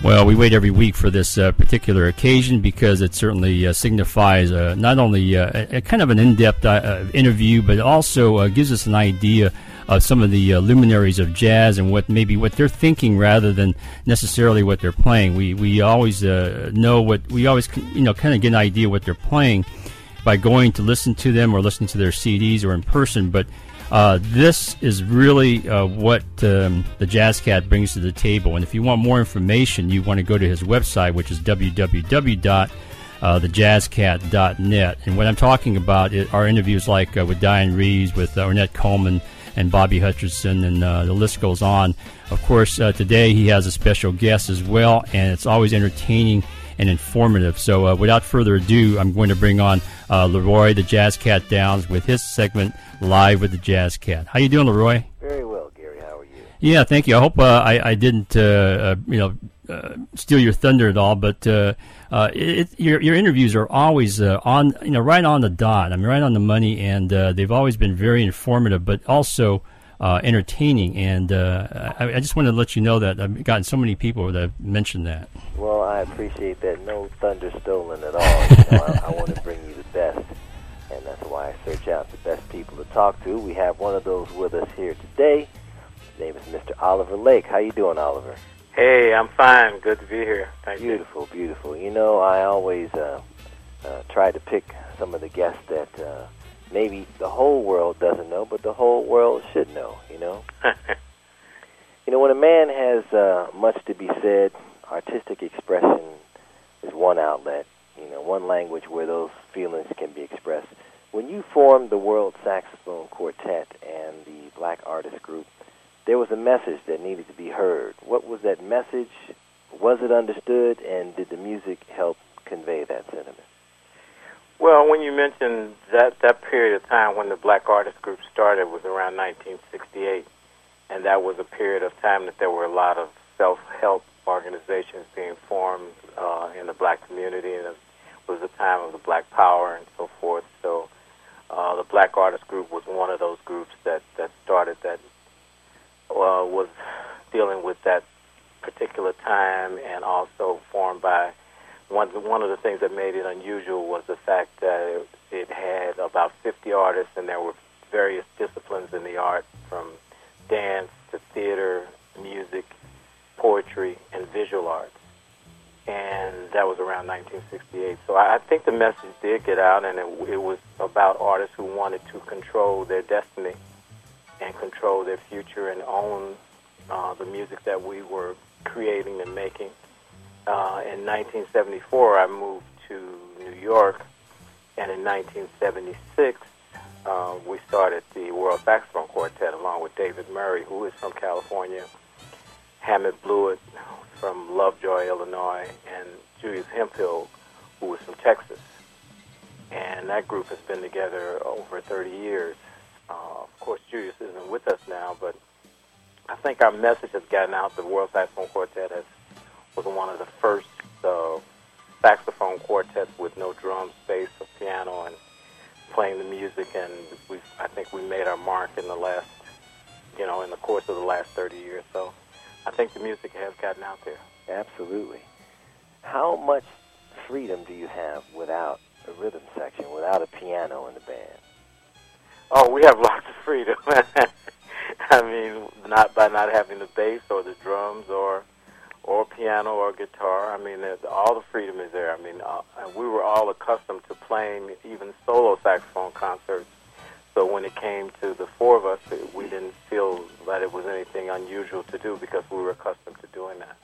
Well, we wait every week for this particular occasion because it certainly signifies not only a kind of an in-depth interview, but also gives us an idea of some of the luminaries of jazz and what they're thinking rather than necessarily what they're playing. We always know what we always kind of get an idea what they're playing by going to listen to them or listening to their CDs or in person, but this is really what the Jazz Cat brings to the table. And if you want more information, you want to go to his website, which is www.thejazzcat.net. And what I'm talking about are interviews like with Diane Reeves, with Ornette Coleman, and Bobby Hutcherson, and the list goes on. Of course, today he has a special guest as well, and it's always entertaining and informative. So without further ado, I'm going to bring on Leroy, the Jazz Cat Downs, with his segment, Live with the Jazz Cat. How you doing, Leroy? Very well, Gary. How are you? Yeah, thank you. I hope I didn't steal your thunder at all, but your interviews are always on right on the dot. I mean, right on the money, and they've always been very informative, but also entertaining. And I just wanted to let you know that I've gotten so many people that have mentioned that. Well, I appreciate that. No thunder stolen at all. I want to bring you the best, and that's why I search out the best people to talk to. We have one of those with us here today. His name is Mr. Oliver Lake. How you doing, Oliver? Hey, I'm fine. Good to be here. Thank you. Beautiful, beautiful. You know, I always try to pick some of the guests that maybe the whole world doesn't know, but the whole world should know, you know? You know, when a man has much to be said, artistic expression is one outlet, one language where those feelings can be expressed. When you formed the World Saxophone Quartet and the Black Artist Group, there was a message that needed to be heard. What was that message? Was it understood? And did the music help convey that sentiment? Well, when you mentioned that period of time when the Black Artist Group started was around 1968, and that was a period of time that there were a lot of self-help organizations being formed in the black community, and it was the time of the Black Power and so forth. So the Black Artist Group was one of those groups that started that was dealing with that particular time, and also formed by one of the things that made it unusual was the fact that it had about 50 artists, and there were various disciplines in the art, from dance to theater, music, poetry, and visual arts. And that was around 1968. So I think the message did get out, and it was about artists who wanted to control their destiny and control their future and own the music that we were creating and making. In 1974, I moved to New York, and in 1976, we started the World Saxophone Quartet along with David Murray, who is from California, Hammett Blewett from Lovejoy, Illinois, and Julius Hemphill, who was from Texas. And that group has been together over 30 years. Of course, Julius isn't with us now, but I think our message has gotten out. The World Saxophone Quartet was one of the first saxophone quartets with no drums, bass, or piano, and playing the music. And I think we made our mark in the last, in the course of the last 30 years. So I think the music has gotten out there. Absolutely. How much freedom do you have without a rhythm section, without a piano in the band? Oh, we have lots of freedom. I mean, not having the bass or the drums or piano or guitar. I mean, all the freedom is there. I mean, we were all accustomed to playing even solo saxophone concerts. So when it came to the four of us, we didn't feel that it was anything unusual to do because we were accustomed to doing that.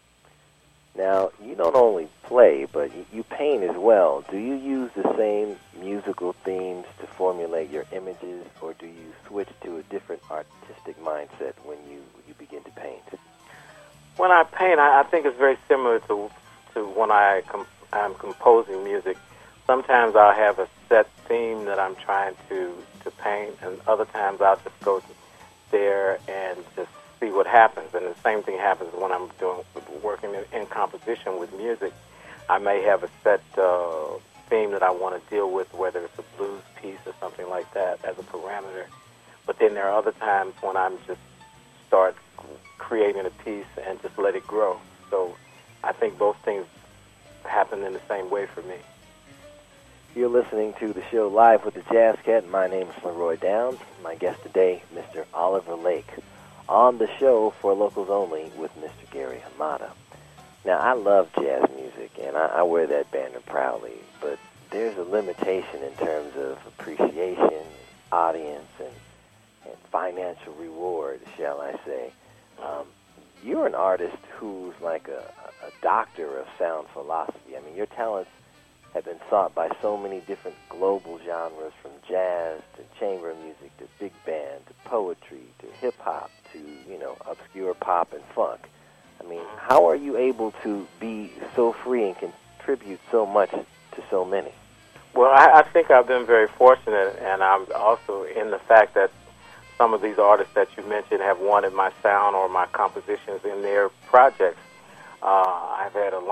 Now, you don't only play, but you paint as well. Do you use the same musical themes to formulate your images, or do you switch to a different artistic mindset when you begin to paint? When I paint, I think it's very similar to when I'm composing music. Sometimes I'll have a set theme that I'm trying to paint, and other times I'll just go there and just see what happens. And the same thing happens when I'm working in composition with music. I may have a set theme that I want to deal with, whether it's a blues piece or something like that as a parameter. But then there are other times when I'm just start creating a piece and just let it grow. So I think both things happen in the same way for me. You're listening to the show Live with the Jazz Cat. My name is Leroy Downs. My guest today, Mr. Oliver Lake. On the show for locals only with Mr. Gary Hamada. Now, I love jazz music, and I wear that banner proudly, but there's a limitation in terms of appreciation, audience, and financial reward, shall I say. You're an artist who's like a doctor of sound philosophy. I mean, your talents have been sought by so many different global genres, from jazz to chamber music to big band to poetry to hip-hop to, obscure pop and funk. I mean, how are you able to be so free and contribute so much to so many? Well, I think I've been very fortunate, and I'm also in the fact that some of these artists that you mentioned have wanted my sound or my compositions in their projects. I've had a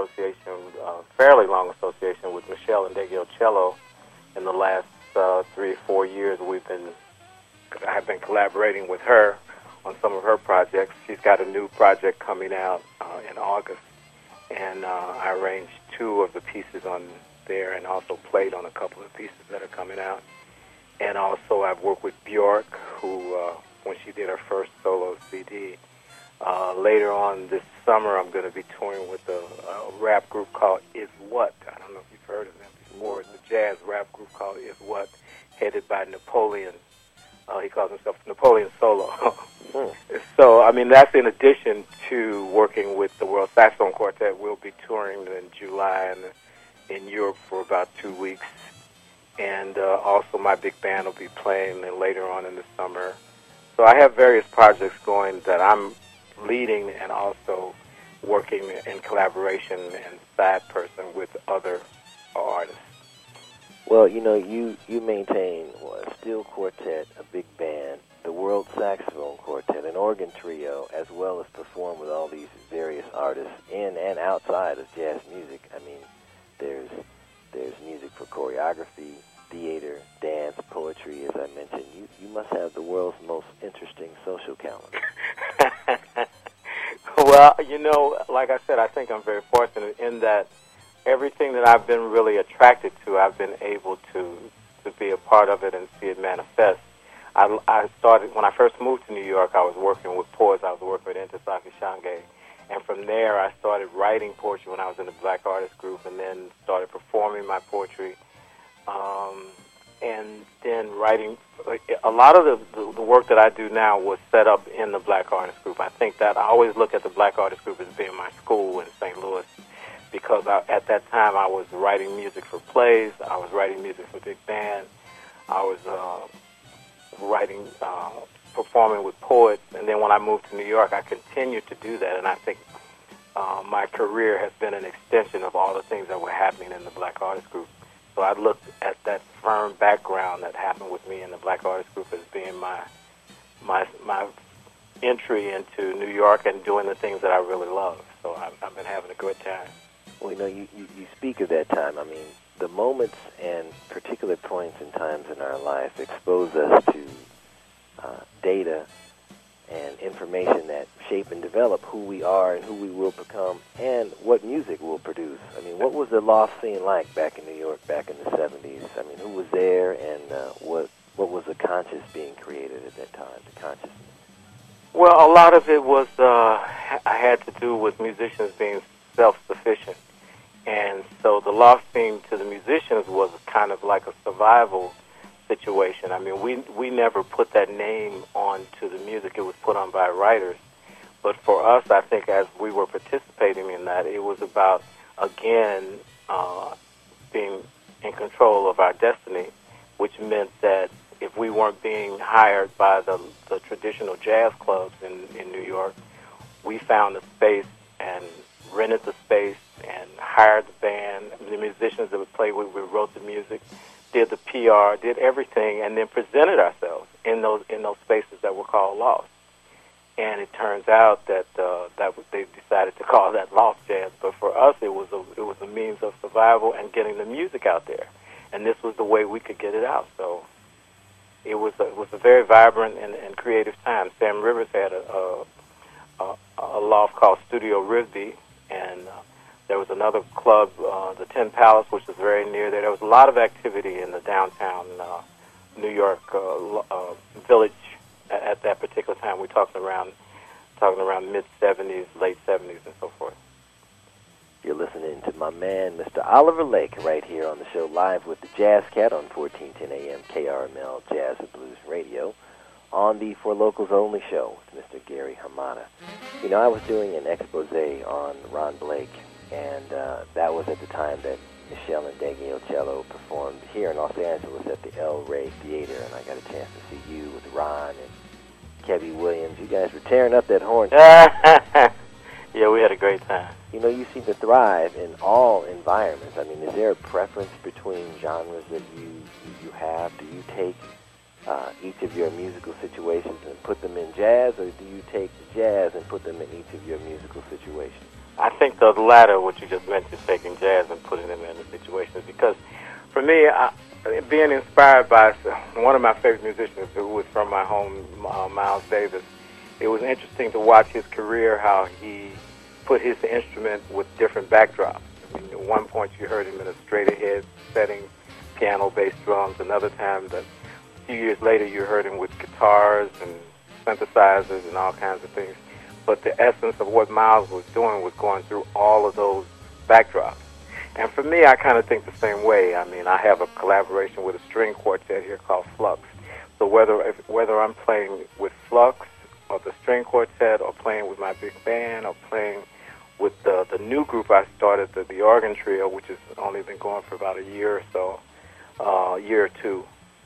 fairly long association with Michelle Ndegeocello. In the last 3 or 4 years, I've been collaborating with her on some of her projects. She's got a new project coming out in August, and I arranged 2 of the pieces on there and also played on a couple of pieces that are coming out. And also I've worked with Bjork, who, when she did her first solo CD. Later on this summer, I'm going to be touring with a rap group called Is What. I don't know if you've heard of them before. It's a jazz rap group called Is What, headed by Napoleon. He calls himself Napoleon Solo. So, I mean, that's in addition to working with the World Saxophone Quartet. We'll be touring in July in Europe for about 2 weeks. And also my big band will be playing later on in the summer. So I have various projects going that I'm leading and also working in collaboration and side person with other artists. Well, you maintain a steel quartet, a big band, the World Saxophone Quartet, an organ trio, as well as perform with all these various artists in and outside of jazz music. I mean, there's music for choreography, theater, dance, poetry, as I mentioned. You must have the world's most interesting social calendar. Well, like I said, I think I'm very fortunate in that everything that I've been really attracted to, I've been able to be a part of it and see it manifest. I started, when I first moved to New York, I was working with poets. I was working with Ntozake Shange. And from there, I started writing poetry when I was in the Black Artist Group, and then started performing my poetry. And then writing, a lot of the work that I do now was set up in the Black Artist Group. I think that I always look at the Black Artist Group as being my school in St. Louis, because at that time I was writing music for plays, I was writing music for big band, I was performing with poets, and then when I moved to New York, I continued to do that, and I think my career has been an extension of all the things that were happening in the Black Artist Group. So I looked at that firm background that happened with me in the Black Artist Group as being my entry into New York and doing the things that I really love. So I've been having a good time. Well, you speak of that time. I mean, the moments and particular points and times in our life expose us to data and information that shape and develop who we are and who we will become and what music will produce. I mean, what was the loft scene like back in New York back in the 70s? I mean, who was there, and what was the conscious being created at that time, the consciousness? Well, a lot of it was I had to do with musicians being self-sufficient. And so the loft scene to the musicians was kind of like a survival situation. I mean, we never put that name on to the music. It was put on by writers. But for us, I think as we were participating in that, it was about, again, being in control of our destiny, which meant that if we weren't being hired by the traditional jazz clubs in New York, we found a space and rented the space and hired the band, the musicians that would play with, we wrote the music, did the PR, did everything, and then presented ourselves in those spaces that were called lofts. And it turns out that they decided to call that loft jazz, but for us it was a means of survival and getting the music out there, and this was the way we could get it out. So it was a very vibrant and creative time. Sam Rivers had a loft called Studio Risby, and and there was another club, the Tin Palace, which was very near there. There was a lot of activity in the downtown New York village at that particular time. We're talking around mid 70s, late 70s, and so forth. You're listening to my man, Mr. Oliver Lake, right here on the show live with the Jazz Cat on 1410 AM KRML Jazz and Blues Radio on the For Locals Only show with Mr. Gary Hamada. You know, I was doing an expose on Ron Blake, and that was at the time that Michelle and Daggy Ocello performed here in Los Angeles at the El Rey Theater, and I got a chance to see you with Ron and Kevy Williams. You guys were tearing up that horn. Yeah, we had a great time. You know, you seem to thrive in all environments. I mean, is there a preference between genres that you have? Do you take each of your musical situations and put them in jazz, or do you take jazz and put them in each of your musical situations? I think the latter, what you just mentioned, taking jazz and putting them in the situations, because for me, being inspired by one of my favorite musicians who was from my home, Miles Davis, it was interesting to watch his career, how he put his instrument with different backdrops. I mean, at one point you heard him in a straight-ahead setting, piano, bass, drums. Another time, a few years later, you heard him with guitars and synthesizers and all kinds of things. But the essence of what Miles was doing was going through all of those backdrops. And for me, I kind of think the same way. I mean, I have a collaboration with a string quartet here called Flux. So whether I'm playing with Flux or the string quartet, or playing with my big band, or playing with the new group I started, the organ trio, which has only been going for about a year or so, year or two,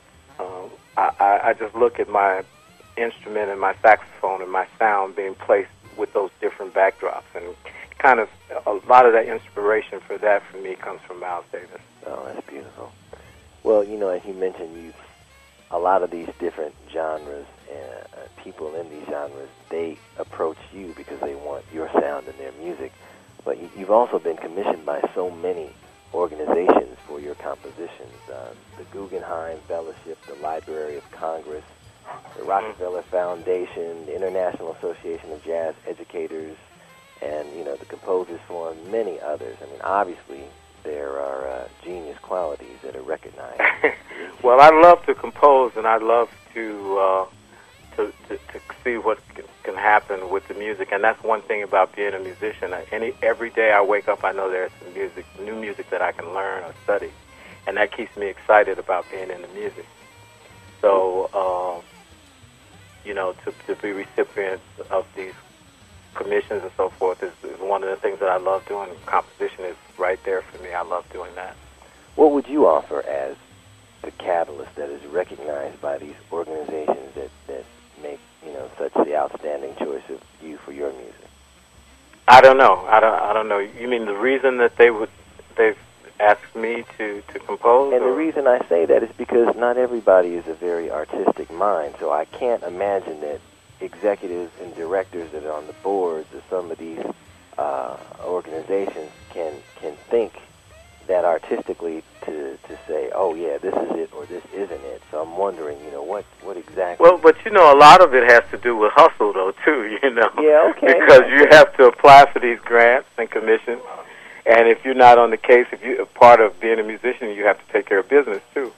I just look at my instrument and my saxophone and my sound being placed with those different backdrops, and kind of a lot of that inspiration for that for me comes from Miles Davis. Oh, that's beautiful. Well, you know, as you mentioned, a lot of these different genres, people in these genres, they approach you because they want your sound in their music. But you've also been commissioned by so many organizations for your compositions. The Guggenheim Fellowship, the Library of Congress, the Rockefeller Foundation, the International Association of Jazz Educators, and, you know, the Composers Forum, many others. I mean, obviously, there are genius qualities that are recognized. Well, I love to compose, and I love to see what can happen with the music, and that's one thing about being a musician. Every day I wake up, I know there's some new music that I can learn or study, and that keeps me excited about being in the music. So, you know, to be recipients of these commissions and so forth is one of the things that I love doing. Composition is right there for me. I love doing that. What would you offer as the catalyst that is recognized by these organizations that make, you know, such the outstanding choice of you for your music? I don't know. I don't know. You mean the reason that they've asked me to compose? And the reason I say that is because not everybody is a very artistic mind, so I can't imagine that executives and directors that are on the boards of some of these organizations can think that artistically to say, oh yeah, this is it or this isn't it. So I'm wondering, you know, what exactly. Well, but you know, a lot of it has to do with hustle, though, too. You know. Yeah, okay. Because you have to apply for these grants and commissions, and if you're not on the case, if you're part of being a musician, you have to take care of business too.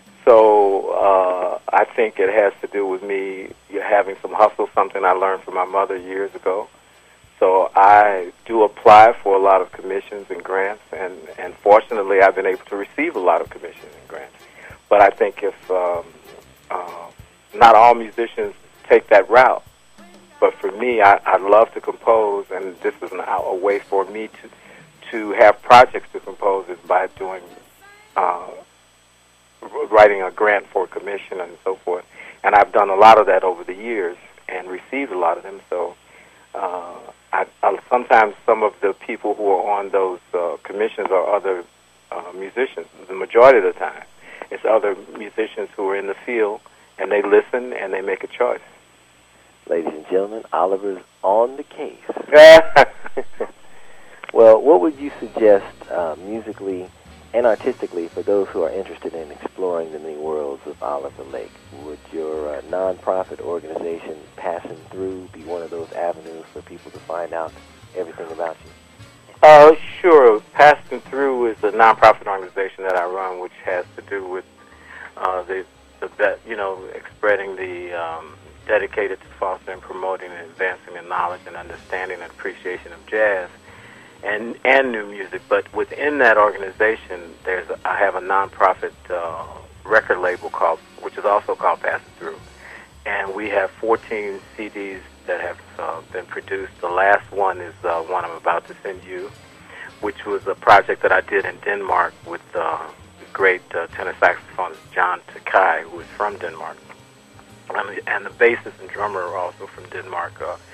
So I think it has to do with me having some hustle, something I learned from my mother years ago. So I do apply for a lot of commissions and grants, and fortunately I've been able to receive a lot of commissions and grants. But I think if not all musicians take that route, but for me, I love to compose, and this is a way for me to have projects to compose is by doing writing a grant for a commission and so forth. And I've done a lot of that over the years and received a lot of them. So sometimes some of the people who are on those commissions are other musicians. The majority of the time, it's other musicians who are in the field, and they listen and they make a choice. Ladies and gentlemen, Oliver's on the case. Well, what would you suggest musically and artistically for those who are interested in exploring the many worlds of Oliver Lake? Would your nonprofit organization, Passing Through, be one of those avenues for people to find out everything about you? Sure. Passing Through is a nonprofit organization that I run, which has to do with spreading the dedicated to fostering, promoting, and advancing the knowledge and understanding and appreciation of jazz and new music. But within that organization, I have a nonprofit record label which is also called Passing Through, and we have 14 CDs that have been produced. The last one is one I'm about to send you, which was a project that I did in Denmark with the great tenor saxophonist John Takai, who is from Denmark. And the bassist and drummer are also from Denmark,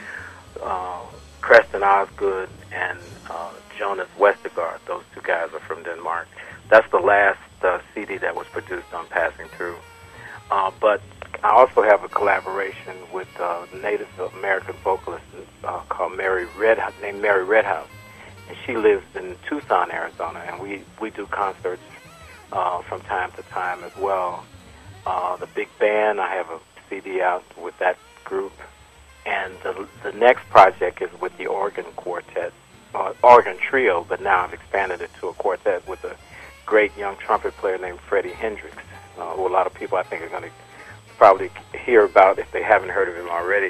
Preston Osgood and Jonas Westergaard. Those two guys are from Denmark. That's the last CD that was produced on Passing Through. But I also have a collaboration with a Native American vocalist named Mary Redhouse. And she lives in Tucson, Arizona, and we do concerts from time to time as well. The Big Band, I have a CD out with that group. And the next project is with the organ quartet, organ trio, but now I've expanded it to a quartet with a great young trumpet player named Freddie Hendricks, who a lot of people I think are going to probably hear about if they haven't heard of him already.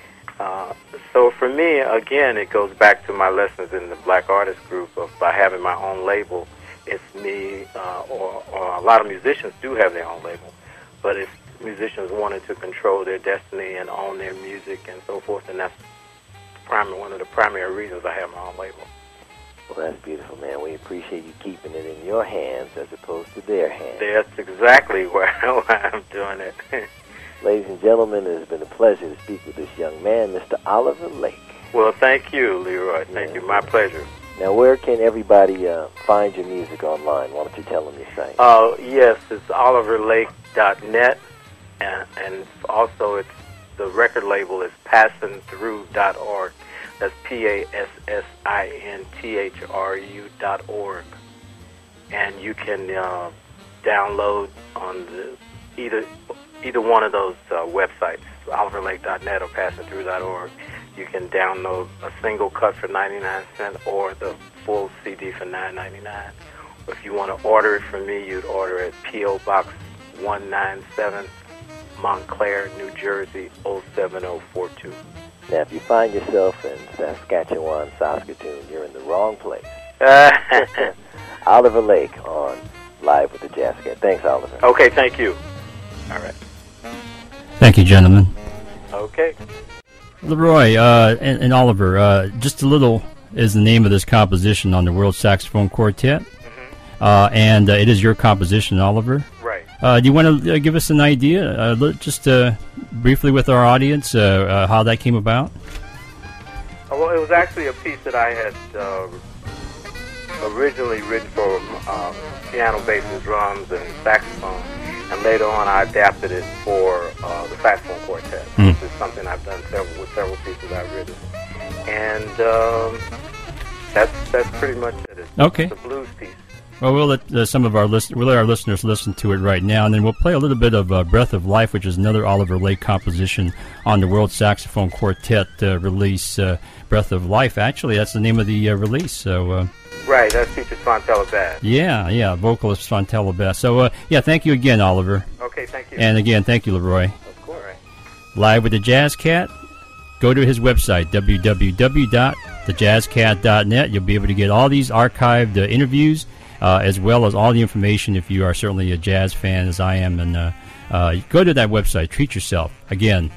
So for me, again, it goes back to my lessons in the Black Artist Group by having my own label. It's me, or a lot of musicians do have their own label, but it's musicians wanting to control their destiny and own their music and so forth, and that's one of the primary reasons I have my own label. Well, that's beautiful, man. We appreciate you keeping it in your hands as opposed to their hands. That's exactly why I'm doing it. Ladies and gentlemen, it has been a pleasure to speak with this young man, Mr. Oliver Lake. Well, thank you, Leroy. Thank you. My pleasure. Now, where can everybody find your music online? Why don't you tell them your site? Yes, it's oliverlake.net, and also the record label is passingthrough.org. That's PASSINTHRU.org. And you can download on either one of those websites, oliverlake.net or passingthrough.org. You can download a single cut for 99 cents or the full CD for $9.99. If you want to order it from me, you'd order at P.O. Box 197, Montclair, New Jersey, 07042. Now, if you find yourself in Saskatchewan, Saskatoon, you're in the wrong place. Oliver Lake on Live with the Jazz Cat. Thanks, Oliver. Okay, thank you. All right. Thank you, gentlemen. Okay. Leroy and Oliver, Just a Little is the name of this composition on the World Saxophone Quartet. Mm-hmm. And it is your composition, Oliver. Right. Do you want to give us an idea, just briefly with our audience, how that came about? Well, it was actually a piece that I had originally written for piano, bass, and drums and saxophone, and later on I adapted it for the saxophone quartet, which is something I've done with several pieces I've written. And that's pretty much it. It's a blues piece. Well, we'll let we'll let our listeners listen to it right now, and then we'll play a little bit of Breath of Life, which is another Oliver Lake composition on the World Saxophone Quartet release. Breath of Life, actually, that's the name of the release. So. Right, that features Fontella Bass. Yeah, vocalist Fontella Bass. So, thank you again, Oliver. Okay, thank you. And again, thank you, Leroy. Of course. Live with the Jazz Cat. Go to his website, www.thejazzcat.net. You'll be able to get all these archived interviews, as well as all the information if you are certainly a jazz fan, as I am. And go to that website. Treat yourself. Again,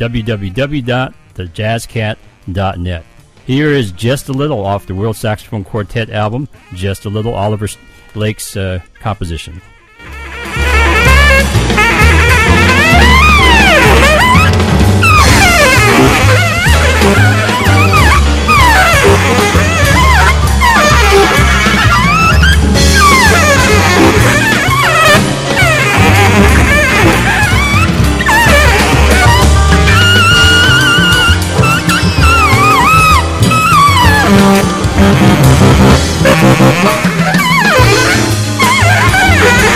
www.thejazzcat.net. Here is Just a Little off the World Saxophone Quartet album, Just a Little, Oliver Lake's composition. Thank you.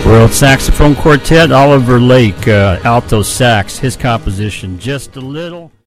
World Saxophone Quartet, Oliver Lake, alto sax, his composition, Just a Little.